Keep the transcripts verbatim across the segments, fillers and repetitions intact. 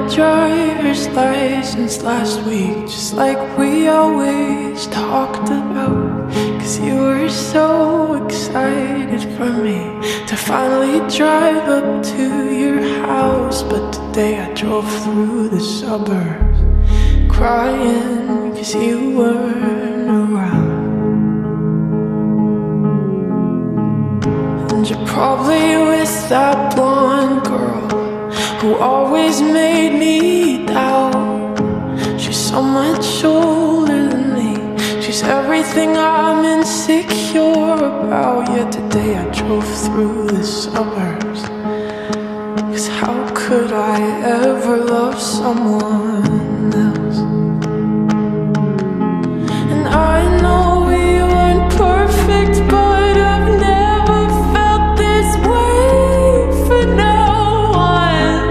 driver's license last week, just like we always talked about. Cause you were so excited for me to finally drive up to your house. But today I drove through the suburbs crying cause you weren't around. And you're probably with that blonde girl who always made me doubt. She's so much older than me, she's everything I'm insecure about. Yet today I drove through the suburbs, cause how could I ever love someone else? And I know we weren't perfect, but I've never felt this way for no one.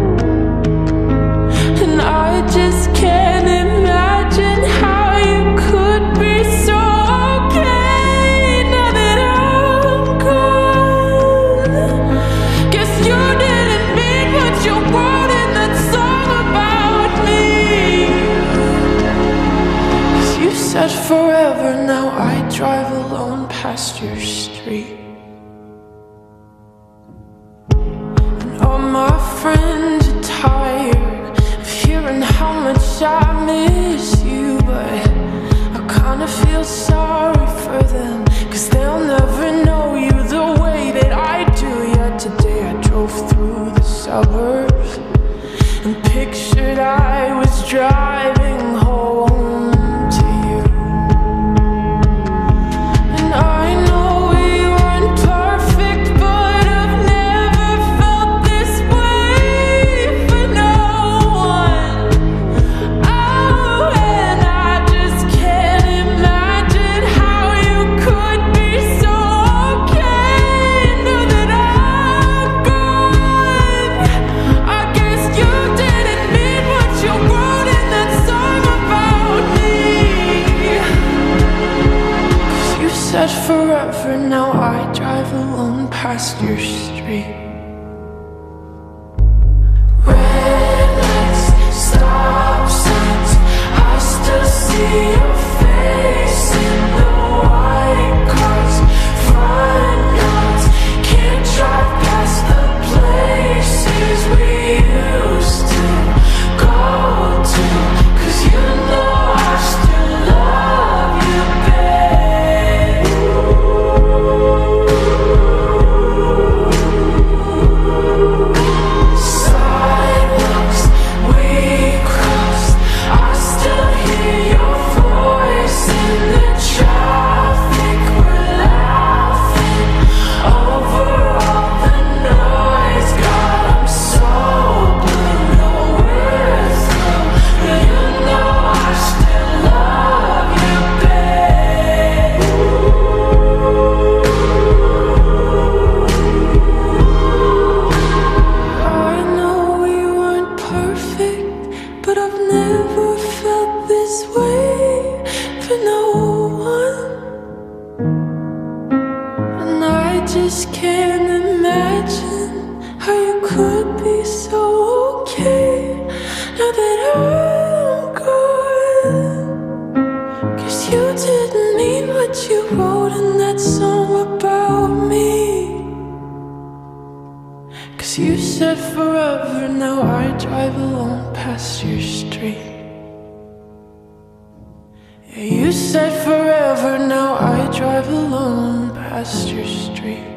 And I just can't imagine how you could be so okay now that I'm gone. Guess you didn't mean what you wrote in that song about me. Cause you said forever, now I drive alone past your street. And all my friends are tired of hearing how much I miss you, but I kinda feel sorry for them, cause they'll never know you the way that I do. Yet today I drove through the suburbs and pictured I was driving home to you. And I know we weren't perfect, but I've never felt this way for no one. Oh, and I just can't imagine how you could be so okay now that I'm gone. I guess you didn't mean what you wrote in that song about me. Cause you said forever, now I drive alone past your street. Red lights, stop signs, I still see your face in the white cars, front yards. Can't drive past the places we used to go to, cause you know I still love you, babe. Sidewalks we crossed, I still hear your voice in the traffic. We're laughing over all the noise. God, I'm so blue, no we're through. You know I still love you, babe. I know we weren't perfect, but I've never felt this way for no one. And I just can't imagine how you could be so okay now that I'm gone. Cause you didn't mean what you wrote in that song about me. Cause you said forever, now I drive alone past your street. Yeah, you said forever, now I drive alone past your street.